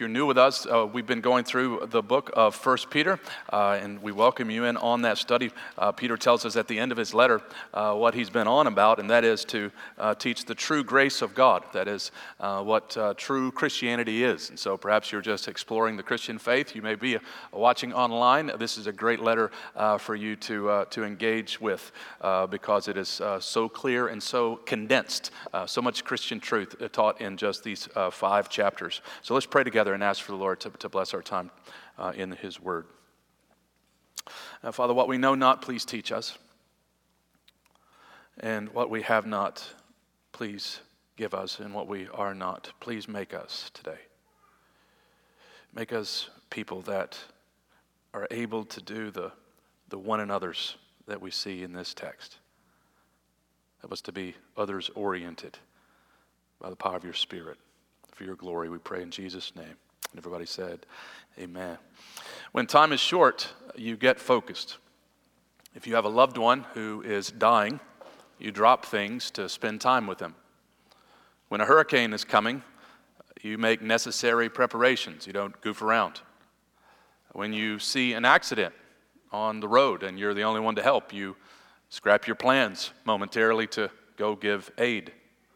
you're new with us, we've been going through the book of 1 Peter, and we welcome you in on that study. Peter tells us at the end of his letter what he's been on about, and that is to teach the true grace of God. That is what true Christianity is. And so perhaps you're just exploring the Christian faith. You may be watching online. This is a great letter for you to engage with because it is so clear and so condensed. So much Christian truth taught in just these 5 chapters. So let's pray together and ask for the Lord to bless our time in His Word. Father, what we know not, please teach us. And what we have not, please give us. And what we are not, please make us today. Make us people that are able to do the one another's that we see in this text. Help us to be others-oriented by the power of your Spirit. For your glory, we pray in Jesus' name. And everybody said, amen. When time is short, you get focused. If you have a loved one who is dying, you drop things to spend time with them. When a hurricane is coming, you make necessary preparations. You don't goof around. When you see an accident on the road and you're the only one to help, you scrap your plans momentarily to go give aid.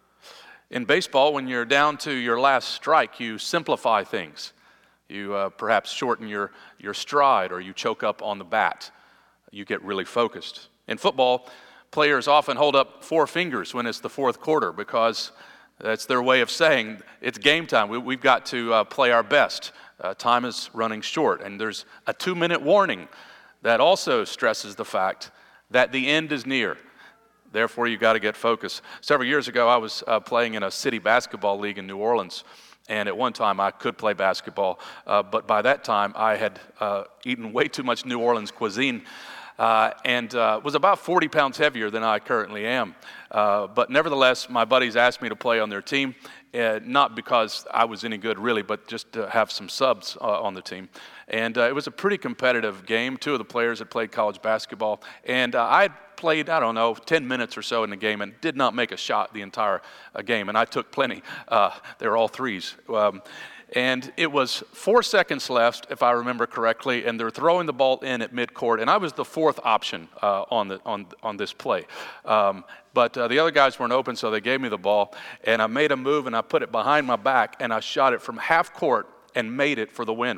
In baseball, when you're down to your last strike, you simplify things. You perhaps shorten your stride, or you choke up on the bat. You get really focused. In football, players often hold up 4 fingers when it's the 4th quarter because that's their way of saying it's game time. We've got to play our best. Time is running short, and there's a 2-minute warning that also stresses the fact that the end is near. Therefore, you got to get focused. Several years ago, I was playing in a city basketball league in New Orleans, and at one time I could play basketball, but by that time I had eaten way too much New Orleans cuisine and was about 40 pounds heavier than I currently am. But nevertheless, my buddies asked me to play on their team, not because I was any good really, but just to have some subs on the team. And it was a pretty competitive game. 2 of the players had played college basketball, and I had played, 10 minutes or so in the game and did not make a shot the entire game, and I took plenty. They were all threes. And it was 4 seconds left, if I remember correctly, and they're throwing the ball in at midcourt, and I was the 4th option on this play. But the other guys weren't open, so they gave me the ball, and I made a move, and I put it behind my back, and I shot it from half court and made it for the win.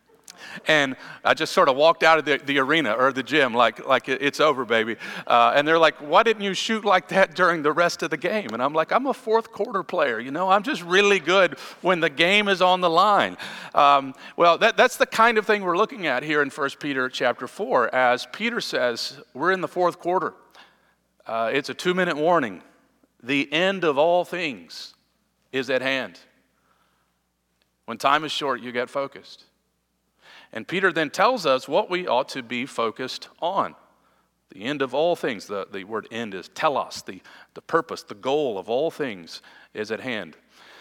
And I just sort of walked out of the arena or the gym like it's over, baby. And they're like, why didn't you shoot like that during the rest of the game? And I'm like, I'm a 4th quarter player. I'm just really good when the game is on the line. Well, that's the kind of thing we're looking at here in 1 Peter chapter 4. As Peter says, we're in the 4th quarter. It's a 2-minute warning. The end of all things is at hand. When time is short, you get focused. And Peter then tells us what we ought to be focused on. The end of all things, the word end is telos, the purpose, the goal of all things is at hand.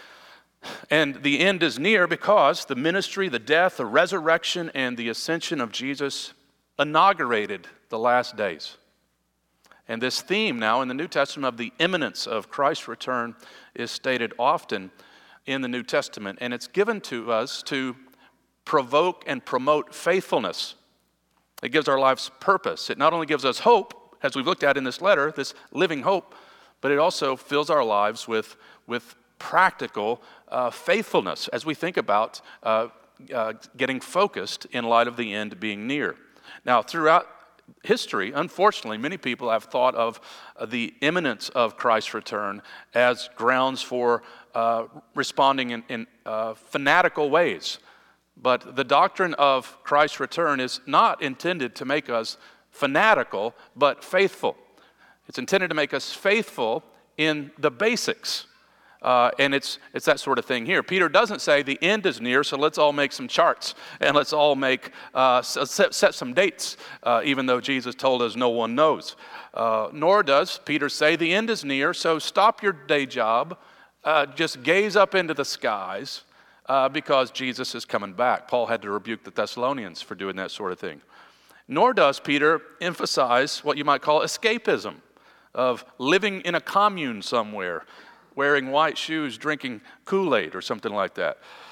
And the end is near because the ministry, the death, the resurrection, and the ascension of Jesus inaugurated the last days. And this theme now in the New Testament of the imminence of Christ's return is stated often in the New Testament, and it's given to us to provoke and promote faithfulness. It gives our lives purpose. It not only gives us hope, as we've looked at in this letter, this living hope, but it also fills our lives with practical faithfulness as we think about getting focused in light of the end being near. Now, throughout history, unfortunately, many people have thought of the imminence of Christ's return as grounds for responding in fanatical ways. But the doctrine of Christ's return is not intended to make us fanatical, but faithful. It's intended to make us faithful in the basics. And it's that sort of thing here. Peter doesn't say the end is near, so let's all make some charts and let's all make set some dates, even though Jesus told us no one knows. Nor does Peter say the end is near, so stop your day job, just gaze up into the skies, because Jesus is coming back. Paul had to rebuke the Thessalonians for doing that sort of thing. Nor does Peter emphasize what you might call escapism, of living in a commune somewhere, wearing white shoes, drinking Kool-Aid or something like that.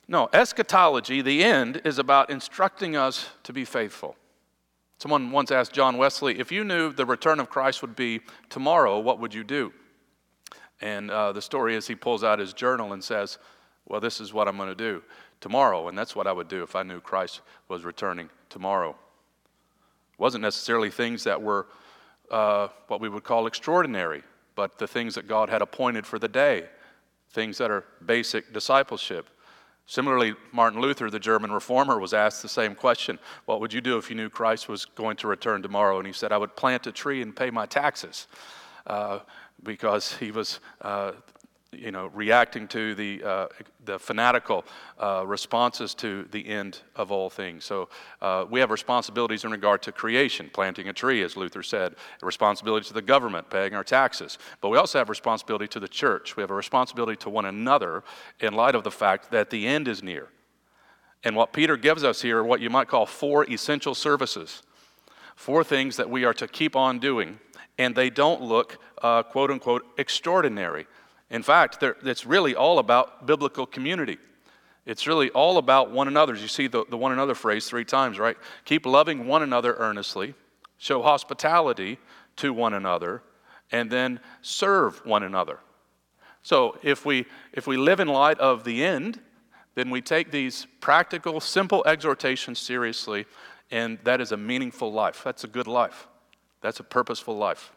No, eschatology, the end, is about instructing us to be faithful. Someone once asked John Wesley, if you knew the return of Christ would be tomorrow, what would you do? And the story is he pulls out his journal and says, well, this is what I'm going to do tomorrow, and that's what I would do if I knew Christ was returning tomorrow. It wasn't necessarily things that were what we would call extraordinary, but the things that God had appointed for the day, things that are basic discipleship. Similarly, Martin Luther, the German reformer, was asked the same question. What would you do if you knew Christ was going to return tomorrow? And he said, I would plant a tree and pay my taxes, because he was reacting to the fanatical responses to the end of all things. So we have responsibilities in regard to creation, planting a tree, as Luther said, a responsibility to the government, paying our taxes. But we also have responsibility to the church. We have a responsibility to one another in light of the fact that the end is near. And what Peter gives us here are what you might call 4 essential services, 4 things that we are to keep on doing, and they don't look, quote unquote, extraordinary. In fact, it's really all about biblical community. It's really all about one another. You see the one another phrase 3 times, right? Keep loving one another earnestly, show hospitality to one another, and then serve one another. So if we live in light of the end, then we take these practical, simple exhortations seriously, and that is a meaningful life. That's a good life. That's a purposeful life.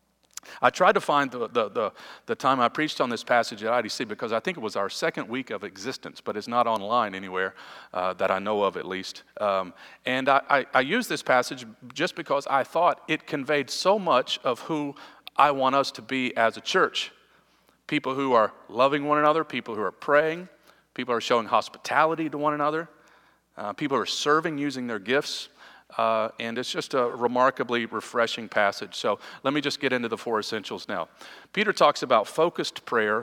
I tried to find the time I preached on this passage at IDC because I think it was our second week of existence, but it's not online anywhere that I know of at least. And I used this passage just because I thought it conveyed so much of who I want us to be as a church. People who are loving one another, people who are praying, people who are showing hospitality to one another, people who are serving using their gifts. And it's just a remarkably refreshing passage. So let me just get into the 4 essentials now. Peter talks about focused prayer.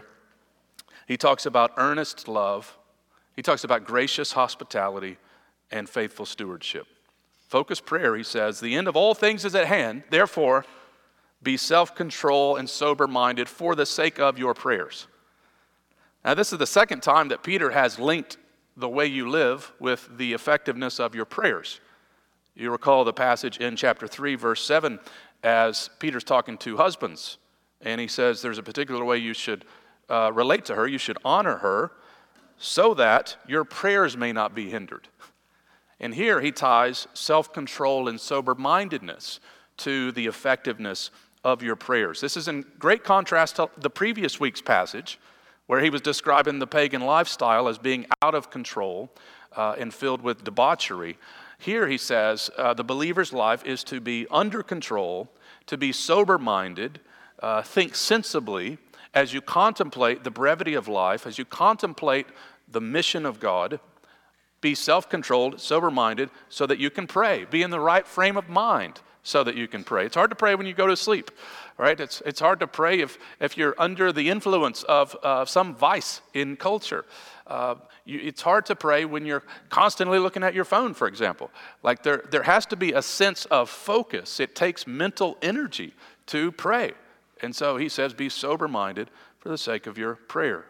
He talks about earnest love. He talks about gracious hospitality and faithful stewardship. Focused prayer, he says, the end of all things is at hand. Therefore, be self-control and sober-minded for the sake of your prayers. Now, this is the second time that Peter has linked the way you live with the effectiveness of your prayers. You recall the passage in chapter 3, verse 7, as Peter's talking to husbands. And he says there's a particular way you should relate to her. You should honor her so that your prayers may not be hindered. And here he ties self-control and sober-mindedness to the effectiveness of your prayers. This is in great contrast to the previous week's passage, where he was describing the pagan lifestyle as being out of control and filled with debauchery. Here he says the believer's life is to be under control, to be sober-minded, think sensibly as you contemplate the brevity of life, as you contemplate the mission of God. Be self-controlled, sober-minded, so that you can pray. Be in the right frame of mind so that you can pray. It's hard to pray when you go to sleep, right? It's hard to pray if you're under the influence of some vice in culture. It's hard to pray when you're constantly looking at your phone, for example. Like there has to be a sense of focus. It takes mental energy to pray. And so he says, be sober-minded for the sake of your prayer.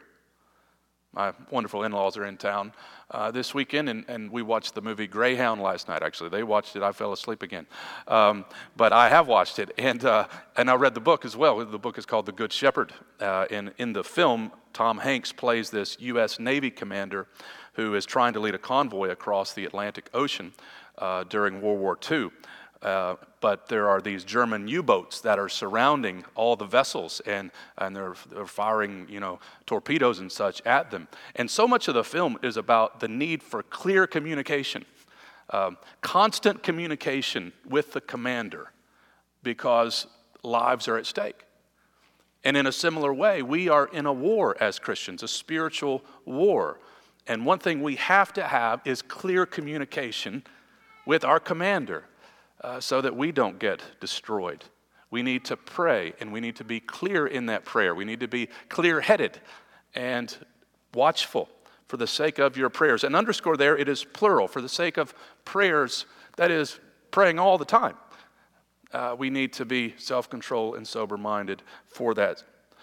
My wonderful in-laws are in town this weekend, and we watched the movie Greyhound last night, actually. They watched it. I fell asleep again. But I have watched it, and I read the book as well. The book is called The Good Shepherd. And in the film, Tom Hanks plays this U.S. Navy commander who is trying to lead a convoy across the Atlantic Ocean during World War II. But there are these German U-boats that are surrounding all the vessels, and they're firing, torpedoes and such at them. And so much of the film is about the need for clear communication, constant communication with the commander, because lives are at stake. And in a similar way, we are in a war as Christians, a spiritual war. And one thing we have to have is clear communication with our commander. So that we don't get destroyed. We need to pray, and we need to be clear in that prayer. We need to be clear-headed and watchful for the sake of your prayers. And underscore there, it is plural. For the sake of prayers, that is praying all the time. We need to be self-controlled and sober-minded for that.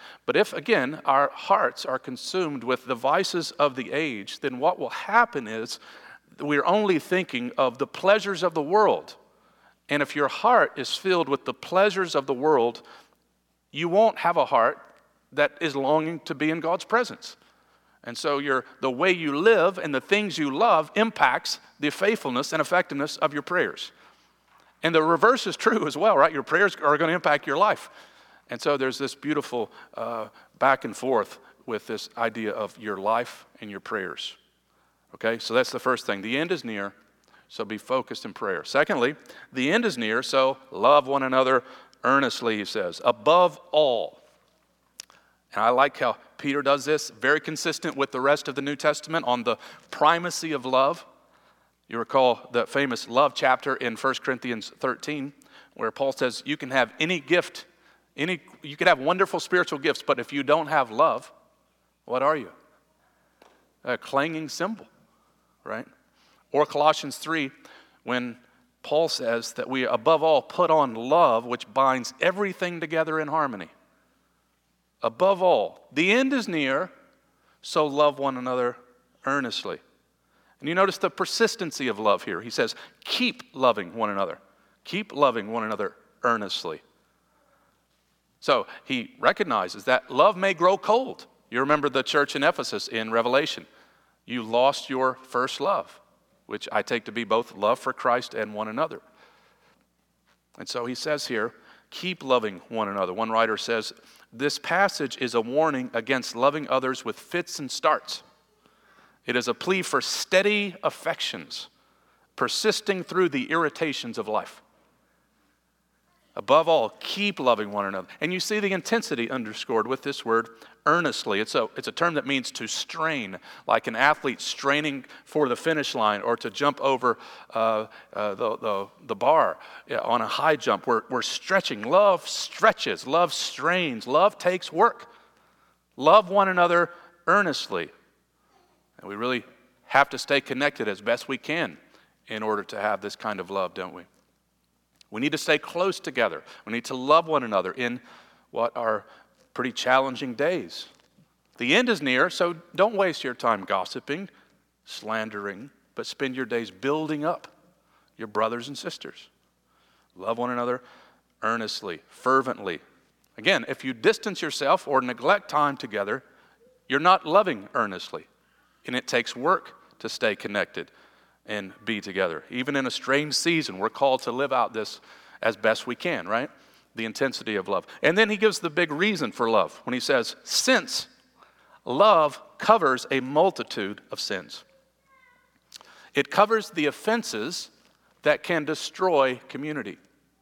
But if, again, our hearts are consumed with the vices of the age, then what will happen is we're only thinking of the pleasures of the world. And if your heart is filled with the pleasures of the world, you won't have a heart that is longing to be in God's presence. And so the way you live and the things you love impacts the faithfulness and effectiveness of your prayers. And the reverse is true as well, right? Your prayers are going to impact your life. And so there's this beautiful back and forth with this idea of your life and your prayers. Okay, so that's the first thing. The end is near, so be focused in prayer. Secondly, the end is near, so love one another earnestly, he says, above all. And I like how Peter does this, very consistent with the rest of the New Testament on the primacy of love. You recall the famous love chapter in 1 Corinthians 13, where Paul says you can have any gift, you can have wonderful spiritual gifts, but if you don't have love, what are you? A clanging cymbal, right? Or Colossians 3, when Paul says that we above all put on love, which binds everything together in harmony. Above all, the end is near, so love one another earnestly. And you notice the persistency of love here. He says, keep loving one another. Keep loving one another earnestly. So he recognizes that love may grow cold. You remember the church in Ephesus in Revelation. You lost your first love, which I take to be both love for Christ and one another. And so he says here, keep loving one another. One writer says, this passage is a warning against loving others with fits and starts. It is a plea for steady affections, persisting through the irritations of life. Above all, keep loving one another. And you see the intensity underscored with this word, earnestly. It's a term that means to strain, like an athlete straining for the finish line or to jump over the bar on a high jump. We're stretching. Love stretches. Love strains. Love takes work. Love one another earnestly. And we really have to stay connected as best we can in order to have this kind of love, don't we? We need to stay close together. We need to love one another in what are pretty challenging days. The end is near, so don't waste your time gossiping, slandering, but spend your days building up your brothers and sisters. Love one another earnestly, fervently. Again, if you distance yourself or neglect time together, you're not loving earnestly. And it takes work to stay connected and be together. Even in a strange season, we're called to live out this as best we can, right? The intensity of love. And then he gives the big reason for love when he says, since love covers a multitude of sins. It covers the offenses that can destroy community.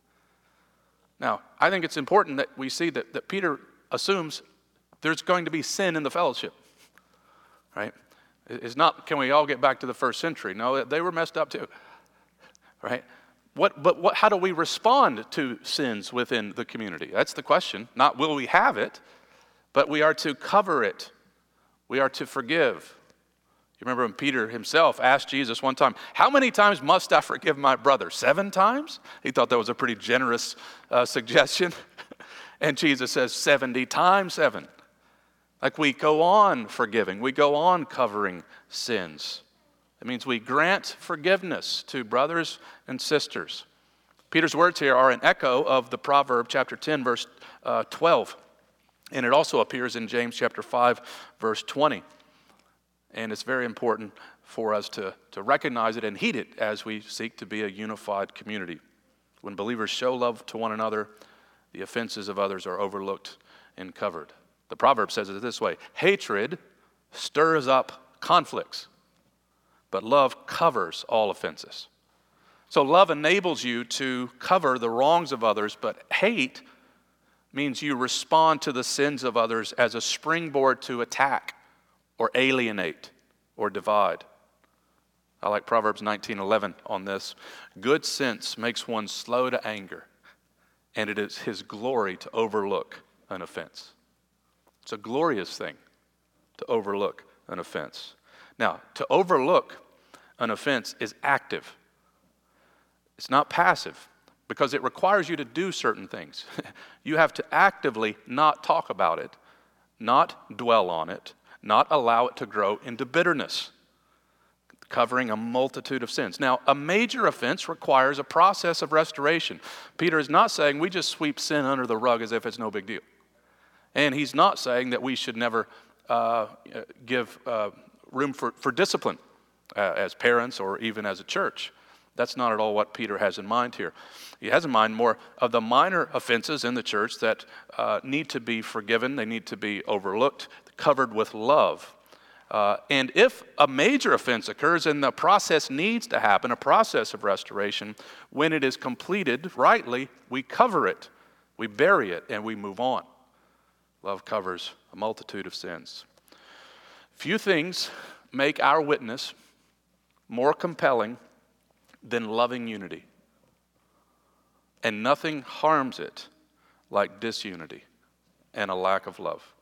Now, I think it's important that we see that Peter assumes there's going to be sin in the fellowship, right? It's not, can we all get back to the first century? No, they were messed up too, right? How do we respond to sins within the community? That's the question. Not will we have it, but we are to cover it. We are to forgive. You remember when Peter himself asked Jesus one time, how many times must I forgive my brother? 7 times? He thought that was a pretty generous suggestion. And Jesus says 70 times 7. Like we go on forgiving. We go on covering sins. It means we grant forgiveness to brothers and sisters. Peter's words here are an echo of the proverb chapter 10, verse 12. And it also appears in James chapter 5, verse 20. And it's very important for us to recognize it and heed it as we seek to be a unified community. When believers show love to one another, the offenses of others are overlooked and covered. The proverb says it this way, hatred stirs up conflicts, but love covers all offenses. So love enables you to cover the wrongs of others, but hate means you respond to the sins of others as a springboard to attack or alienate or divide. I like Proverbs 19:11 on this. Good sense makes one slow to anger, and it is his glory to overlook an offense. It's a glorious thing to overlook an offense. Now, to overlook an offense is active. It's not passive because it requires you to do certain things. You have to actively not talk about it not dwell on it, not allow it to grow into bitterness, covering a multitude of sins. Now, a major offense requires a process of restoration. Peter is not saying we just sweep sin under the rug as if it's no big deal. And he's not saying that we should never give room for discipline as parents or even as a church. That's not at all what Peter has in mind here. He has in mind more of the minor offenses in the church that need to be forgiven, they need to be overlooked, covered with love. And if a major offense occurs and the process needs to happen, a process of restoration, when it is completed rightly, we cover it, we bury it, and we move on. Love covers a multitude of sins. Few things make our witness more compelling than loving unity. And nothing harms it like disunity and a lack of love.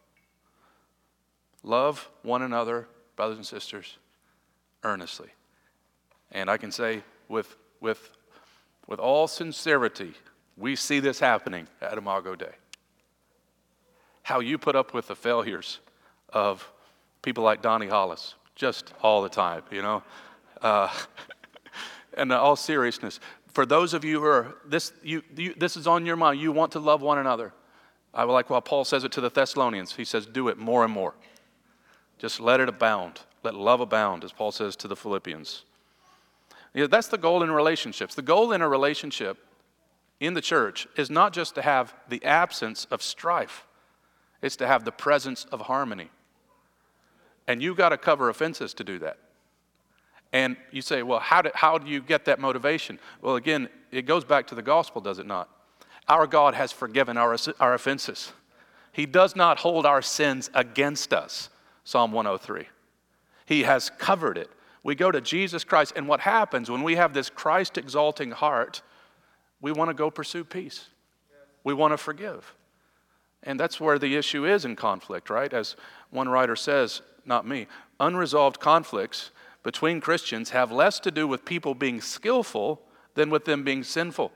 Love one another, brothers and sisters, earnestly. And I can say with all sincerity, we see this happening at Imago Day. How you put up with the failures of people like Donnie Hollis, just all the time, you know. And in all seriousness, for those of you who are, this is on your mind, you want to love one another. I would like, well, Paul says it to the Thessalonians. He says, do it more and more. Just let it abound. Let love abound, as Paul says to the Philippians. You know, that's the goal in relationships. The goal in a relationship in the church is not just to have the absence of strife. It's to have the presence of harmony. And you've got to cover offenses to do that. And you say, well, how do you get that motivation? Well, again, it goes back to the gospel, does it not? Our God has forgiven our offenses. He does not hold our sins against us, Psalm 103. He has covered it. We go to Jesus Christ, and what happens when we have this Christ-exalting heart, we want to go pursue peace. We want to forgive. And that's where the issue is in conflict, right? As one writer says, not me, unresolved conflicts between Christians have less to do with people being skillful than with them being sinful.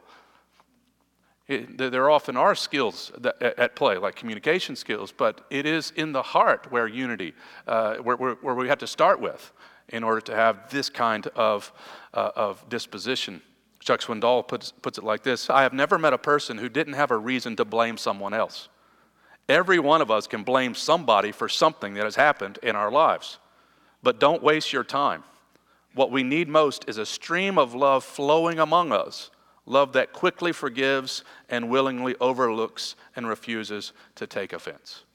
There often are skills at play, like communication skills, but it is in the heart where unity, where we have to start with in order to have this kind of disposition. Chuck Swindoll puts it like this: I have never met a person who didn't have a reason to blame someone else. Every one of us can blame somebody for something that has happened in our lives. But don't waste your time. What we need most is a stream of love flowing among us, love that quickly forgives and willingly overlooks and refuses to take offense.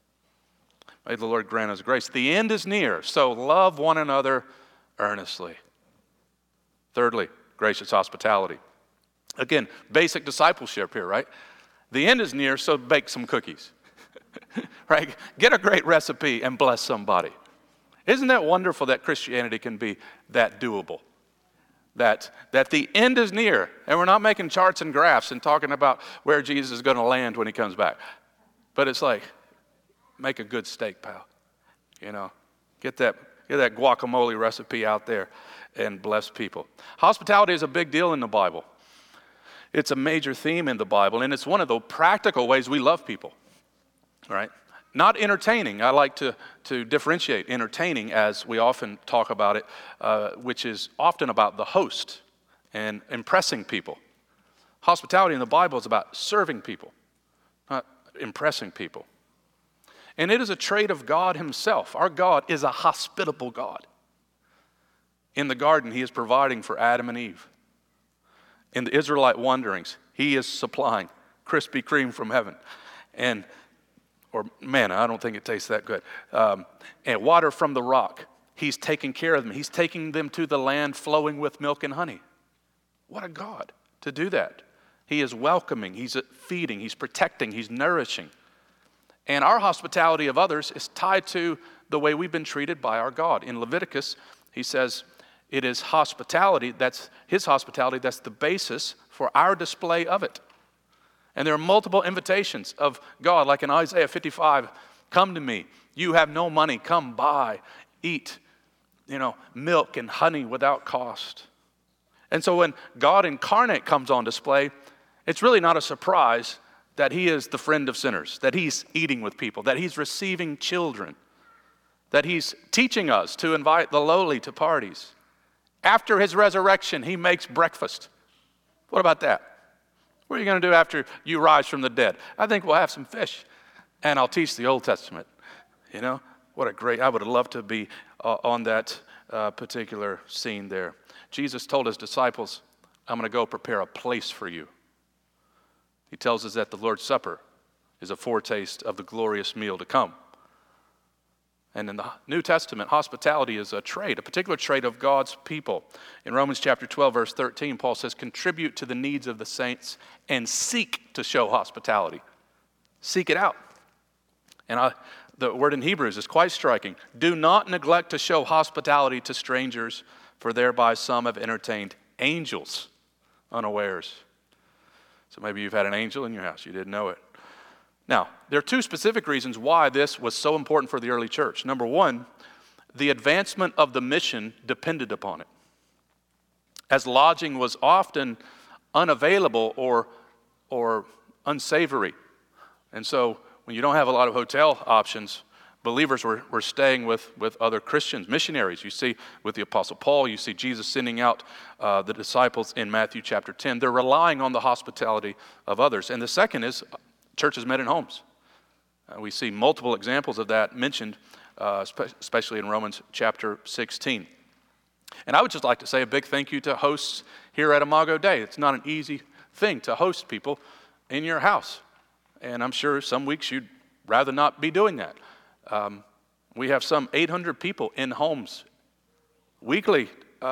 May the Lord grant us grace. The end is near, so love one another earnestly. Thirdly, gracious hospitality. Again, basic discipleship here, right? The end is near, so bake some cookies. Right? Get a great recipe and bless somebody. Isn't that wonderful that Christianity can be that doable? That the end is near, and we're not making charts and graphs and talking about where Jesus is going to land when he comes back. But it's like, make a good steak, pal. You know, get that guacamole recipe out there and bless people. Hospitality is a big deal in the Bible. It's a major theme in the Bible, and it's one of the practical ways we love people, right? Not entertaining. I like to differentiate entertaining, as we often talk about it, which is often about the host and impressing people. Hospitality in the Bible is about serving people, not impressing people. And it is a trait of God himself. Our God is a hospitable God. In the garden, he is providing for Adam and Eve. In the Israelite wanderings, he is supplying Krispy Kreme from heaven. Or manna, I don't think it tastes that good. And water from the rock. He's taking care of them. He's taking them to the land flowing with milk and honey. What a God to do that. He is welcoming, he's feeding, he's protecting, he's nourishing. And our hospitality of others is tied to the way we've been treated by our God. In Leviticus, he says it is hospitality, that's his hospitality, that's the basis for our display of it. And there are multiple invitations of God, like in Isaiah 55, come to me. You have no money, come buy, eat, milk and honey without cost. And so when God incarnate comes on display, it's really not a surprise that he is the friend of sinners, that he's eating with people, that he's receiving children, that he's teaching us to invite the lowly to parties. After his resurrection, he makes breakfast. What about that? What are you going to do after you rise from the dead? I think we'll have some fish, and I'll teach the Old Testament. You know, what a great, I would have loved to be on that particular scene there. Jesus told his disciples, I'm going to go prepare a place for you. He tells us that the Lord's Supper is a foretaste of the glorious meal to come. And in the New Testament, hospitality is a trait, a particular trait of God's people. In Romans chapter 12, verse 13, Paul says, contribute to the needs of the saints and seek to show hospitality. Seek it out. And the word in Hebrews is quite striking. Do not neglect to show hospitality to strangers, for thereby some have entertained angels unawares. So maybe you've had an angel in your house. You didn't know it. Now, there are two specific reasons why this was so important for the early church. Number one, the advancement of the mission depended upon it. As lodging was often unavailable or unsavory. And so when you don't have a lot of hotel options, believers were staying with other Christians, missionaries. You see with the Apostle Paul, you see Jesus sending out the disciples in Matthew chapter 10. They're relying on the hospitality of others. And the second is churches met in homes. We see multiple examples of that mentioned, especially in Romans chapter 16. And I would just like to say a big thank you to hosts here at Imago Dei. It's not an easy thing to host people in your house. And I'm sure some weeks you'd rather not be doing that. We have some 800 people in homes weekly,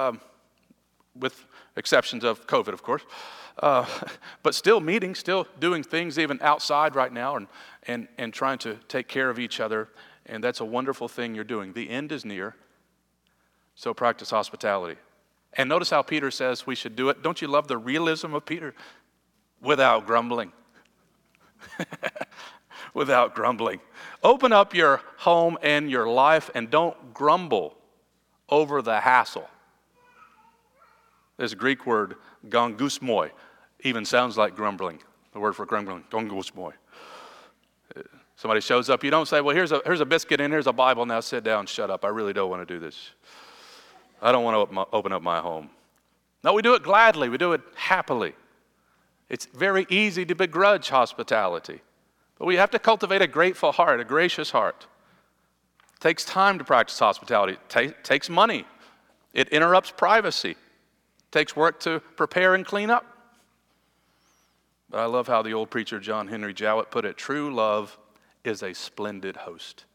with exceptions of COVID, of course. But still meeting, still doing things even outside right now and trying to take care of each other. And that's a wonderful thing you're doing. The end is near, so practice hospitality. And notice how Peter says we should do it. Don't you love the realism of Peter? Without grumbling. Without grumbling. Open up your home and your life and don't grumble over the hassle. This Greek word, gongusmoi, even sounds like grumbling. The word for grumbling, gongusmoi. Somebody shows up, you don't say, well, here's a biscuit and here's a Bible, now sit down, shut up. I really don't want to do this. I don't want to open up my home. No, we do it gladly. We do it happily. It's very easy to begrudge hospitality. But we have to cultivate a grateful heart, a gracious heart. It takes time to practice hospitality. It takes money. It interrupts privacy. It takes work to prepare and clean up. But I love how the old preacher John Henry Jowett put it, true love is a splendid host.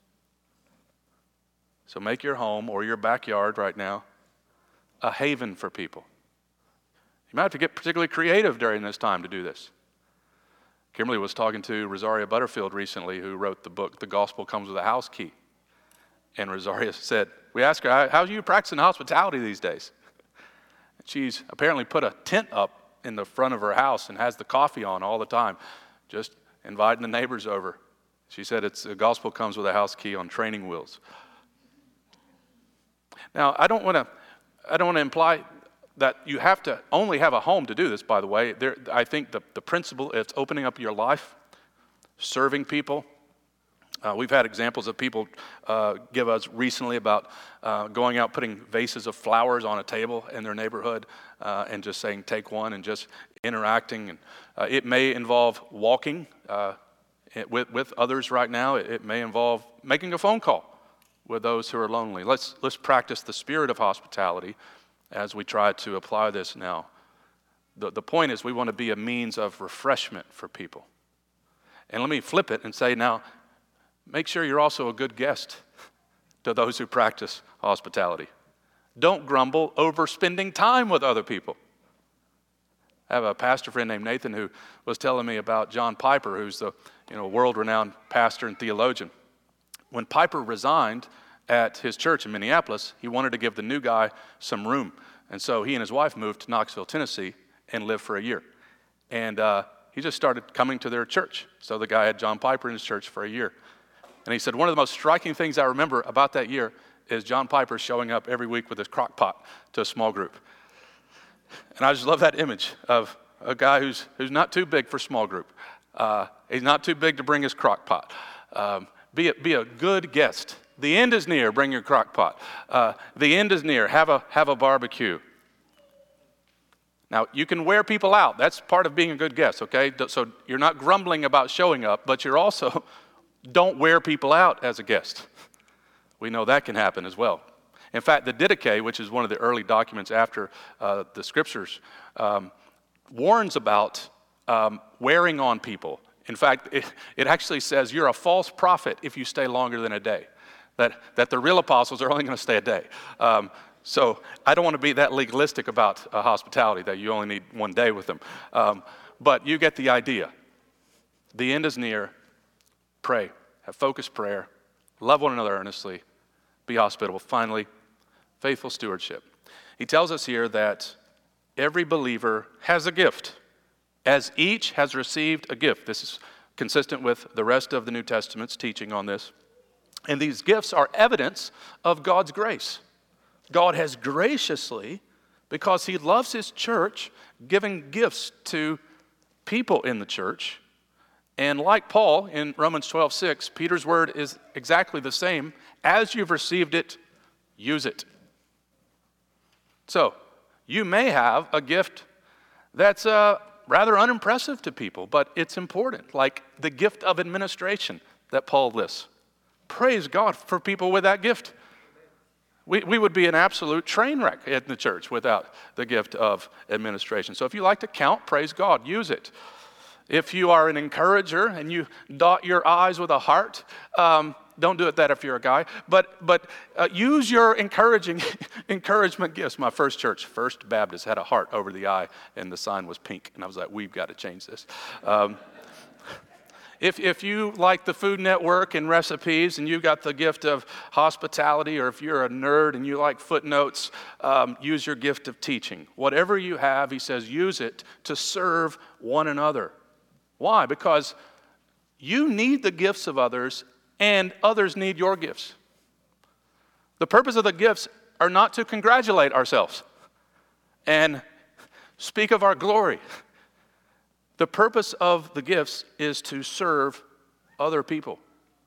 So make your home or your backyard right now a haven for people. You might have to get particularly creative during this time to do this. Kimberly was talking to Rosaria Butterfield recently, who wrote the book, The Gospel Comes with a House Key. And Rosaria said, we asked her, how are you practicing hospitality these days? She's apparently put a tent up in the front of her house and has the coffee on all the time, just inviting the neighbors over. She said the gospel comes with a house key on training wheels. Now, I don't want to imply that you have to only have a home to do this, by the way. I think the principle is opening up your life, serving people. We've had examples of people give us recently about going out, putting vases of flowers on a table in their neighborhood and just saying, take one, and just interacting. And it may involve walking with others right now. It may involve making a phone call with those who are lonely. Let's practice the spirit of hospitality as we try to apply this now. The point is we want to be a means of refreshment for people. And let me flip it and say now, make sure you're also a good guest to those who practice hospitality. Don't grumble over spending time with other people. I have a pastor friend named Nathan who was telling me about John Piper, who's the world-renowned pastor and theologian. When Piper resigned at his church in Minneapolis, he wanted to give the new guy some room. And so he and his wife moved to Knoxville, Tennessee, and lived for a year. And he just started coming to their church. So the guy had John Piper in his church for a year. And he said, one of the most striking things I remember about that year is John Piper showing up every week with his crock pot to a small group. And I just love that image of a guy who's not too big for small group. He's not too big to bring his crock pot. Be a good guest. The end is near. Bring your crock pot. The end is near. Have a barbecue. Now, you can wear people out. That's part of being a good guest, okay? So you're not grumbling about showing up, but you're also don't wear people out as a guest. We know that can happen as well. In fact, the Didache, which is one of the early documents after the Scriptures, warns about wearing on people. In fact, it actually says you're a false prophet if you stay longer than a day, that the real apostles are only going to stay a day. So I don't want to be that legalistic about hospitality, that you only need one day with them. But you get the idea. The end is near. Pray. Have focused prayer. Love one another earnestly. Be hospitable. Finally, faithful stewardship. He tells us here that every believer has a gift, as each has received a gift. This is consistent with the rest of the New Testament's teaching on this. And these gifts are evidence of God's grace. God has graciously, because he loves his church, given gifts to people in the church. And like Paul in Romans 12:6, Peter's word is exactly the same. As you've received it, use it. So, you may have a gift that's rather unimpressive to people, but it's important, like the gift of administration that Paul lists. Praise God for people with that gift. We would be an absolute train wreck in the church without the gift of administration. So if you like to count, praise God, use it. If you are an encourager and you dot your I's with a heart, don't do it that if you're a guy, but use your encouragement gifts. My first church, First Baptist, had a heart over the I, and the sign was pink. And I was like, we've got to change this. If you like the Food Network and recipes and you got the gift of hospitality, or if you're a nerd and you like footnotes, use your gift of teaching. Whatever you have, he says, use it to serve one another. Why? Because you need the gifts of others and others need your gifts. The purpose of the gifts are not to congratulate ourselves and speak of our glory. The purpose of the gifts is to serve other people.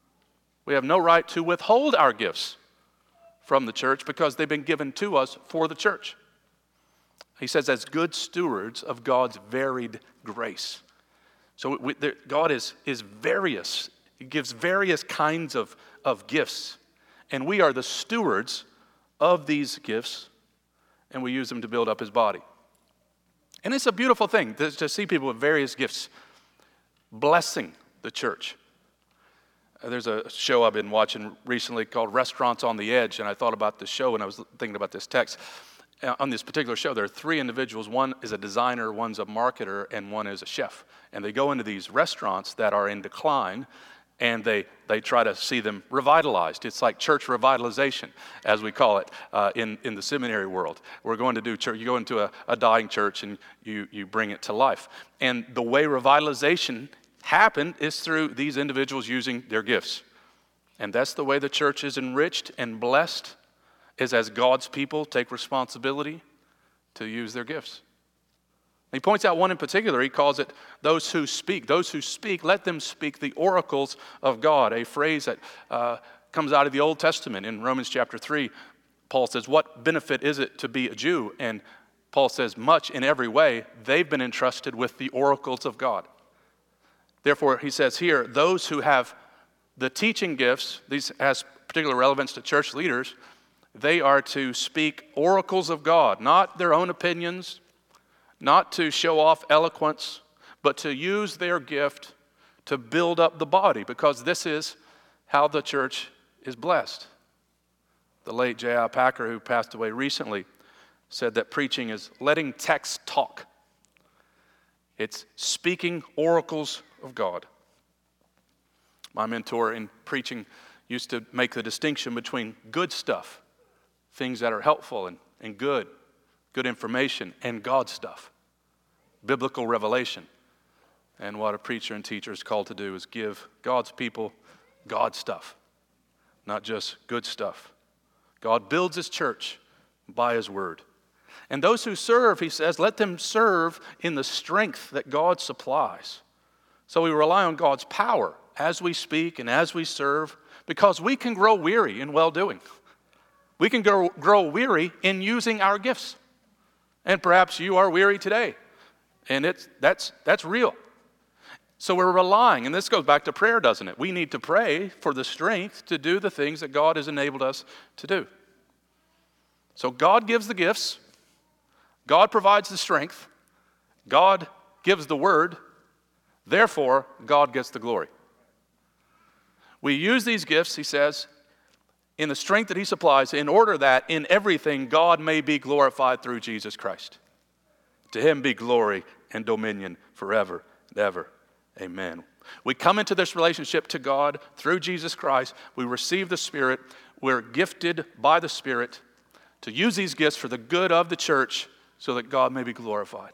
We have no right to withhold our gifts from the church because they've been given to us for the church. He says, as good stewards of God's varied grace. So God is various. He gives various kinds of gifts. And we are the stewards of these gifts, and we use them to build up his body. And it's a beautiful thing to see people with various gifts blessing the church. There's a show I've been watching recently called Restaurants on the Edge, and I thought about this show when I was thinking about this text. On this particular show, there are three individuals. One is a designer, one's a marketer, and one is a chef. And they go into these restaurants that are in decline, and they try to see them revitalized. It's like church revitalization, as we call it in the seminary world. We're going to do church. You go into a dying church and you bring it to life. And the way revitalization happened is through these individuals using their gifts. And that's the way the church is enriched and blessed, is as God's people take responsibility to use their gifts. He points out one in particular. He calls it those who speak. Those who speak, let them speak the oracles of God, a phrase that comes out of the Old Testament. In Romans chapter 3, Paul says, what benefit is it to be a Jew? And Paul says, much in every way. They've been entrusted with the oracles of God. Therefore, he says here, those who have the teaching gifts, these has particular relevance to church leaders, they are to speak oracles of God, not their own opinions, not to show off eloquence, but to use their gift to build up the body, because this is how the church is blessed. The late J.I. Packer, who passed away recently, said that preaching is letting text talk. It's speaking oracles of God. My mentor in preaching used to make the distinction between good stuff, things that are helpful and good information, and God stuff, biblical revelation. And what a preacher and teacher is called to do is give God's people God stuff, not just good stuff. God builds his church by his word. And those who serve, he says, let them serve in the strength that God supplies, So we rely on God's power as we speak and as we serve, because we can grow weary in well-doing. We can grow weary in using our gifts. And perhaps you are weary today, and that's real. So we're relying, and this goes back to prayer, doesn't it? We need to pray for the strength to do the things that God has enabled us to do. So God gives the gifts. God provides the strength. God gives the word. Therefore, God gets the glory. We use these gifts, he says, in the strength that he supplies, in order that in everything God may be glorified through Jesus Christ. To him be glory and dominion forever and ever. Amen. We come into this relationship to God through Jesus Christ. We receive the Spirit. We're gifted by the Spirit to use these gifts for the good of the church so that God may be glorified.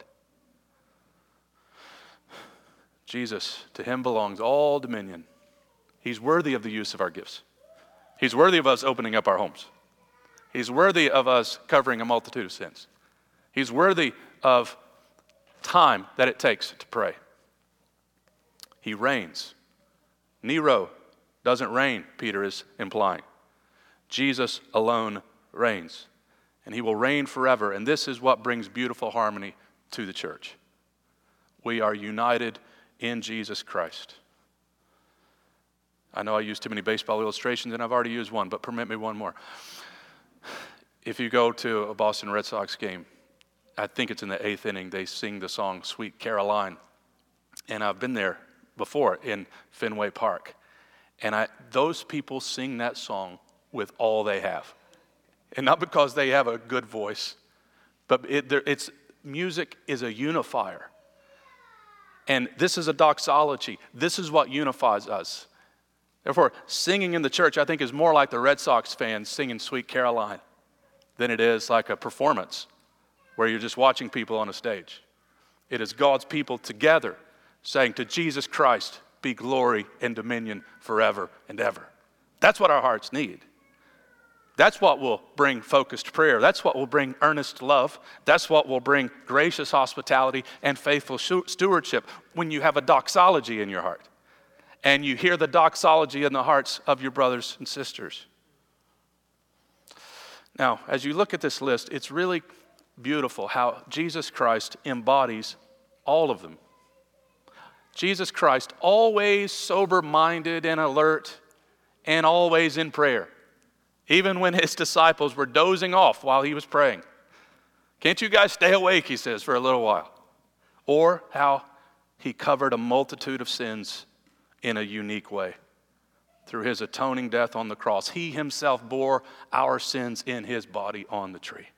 Jesus, to him belongs all dominion. He's worthy of the use of our gifts. He's worthy of us opening up our homes. He's worthy of us covering a multitude of sins. He's worthy of time that it takes to pray. He reigns. Nero doesn't reign, Peter is implying. Jesus alone reigns, and he will reign forever, and this is what brings beautiful harmony to the church. We are united in Jesus Christ. I know I used too many baseball illustrations, and I've already used one, but permit me one more. If you go to a Boston Red Sox game, I think it's in the 8th inning, they sing the song Sweet Caroline. And I've been there before in Fenway Park. And those people sing that song with all they have. And not because they have a good voice, but music is a unifier. And this is a doxology. This is what unifies us. Therefore, singing in the church, I think, is more like the Red Sox fans singing Sweet Caroline than it is like a performance where you're just watching people on a stage. It is God's people together saying to Jesus Christ, be glory and dominion forever and ever. That's what our hearts need. That's what will bring focused prayer. That's what will bring earnest love. That's what will bring gracious hospitality and faithful stewardship when you have a doxology in your heart. And you hear the doxology in the hearts of your brothers and sisters. Now, as you look at this list, it's really beautiful how Jesus Christ embodies all of them. Jesus Christ, always sober-minded and alert and always in prayer, even when his disciples were dozing off while he was praying. Can't you guys stay awake, he says, for a little while. Or how he covered a multitude of sins in a unique way. Through his atoning death on the cross, he himself bore our sins in his body on the tree.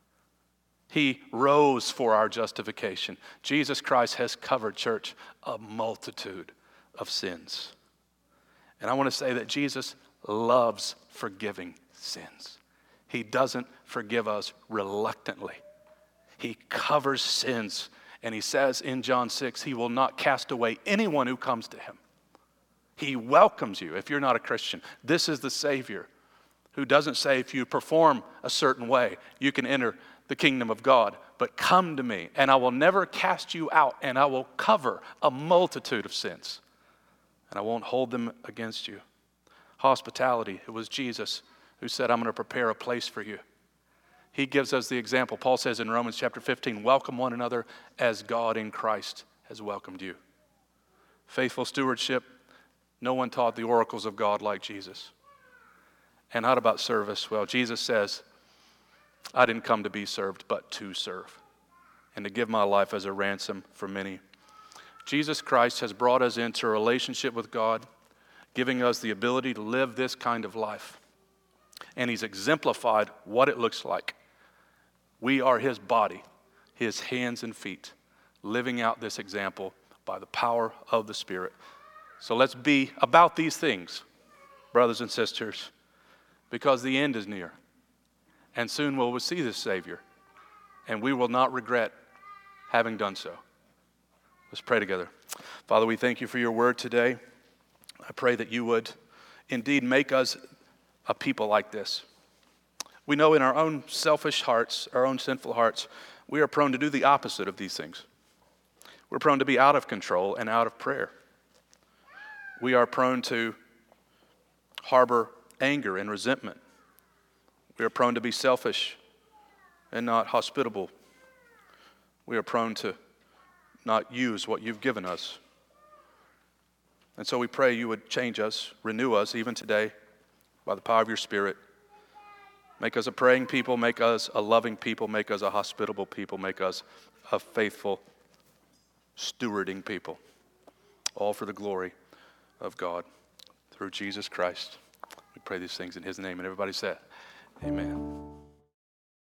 He rose for our justification. Jesus Christ has covered, church, a multitude of sins. And I want to say that Jesus loves forgiving sins. He doesn't forgive us reluctantly. He covers sins. And he says in John 6, he will not cast away anyone who comes to him. He welcomes you if you're not a Christian. This is the Savior who doesn't say if you perform a certain way, you can enter the kingdom of God. But come to me, and I will never cast you out, and I will cover a multitude of sins, and I won't hold them against you. Hospitality, it was Jesus who said, I'm going to prepare a place for you. He gives us the example. Paul says in Romans chapter 15, welcome one another as God in Christ has welcomed you. Faithful stewardship. No one taught the oracles of God like Jesus. And how about service? Well, Jesus says, I didn't come to be served, but to serve, and to give my life as a ransom for many. Jesus Christ has brought us into a relationship with God, giving us the ability to live this kind of life. And he's exemplified what it looks like. We are his body, his hands and feet, living out this example by the power of the Spirit. So let's be about these things, brothers and sisters, because the end is near. And soon we'll see this Savior, and we will not regret having done so. Let's pray together. Father, we thank you for your word today. I pray that you would indeed make us a people like this. We know in our own selfish hearts, our own sinful hearts, we are prone to do the opposite of these things. We're prone to be out of control and out of prayer. We are prone to harbor anger and resentment. We are prone to be selfish and not hospitable. We are prone to not use what you've given us. And so we pray you would change us, renew us even today by the power of your Spirit. Make us a praying people, make us a loving people, make us a hospitable people, make us a faithful, stewarding people. All for the glory of God through Jesus Christ. We pray these things in his name. And everybody said, amen.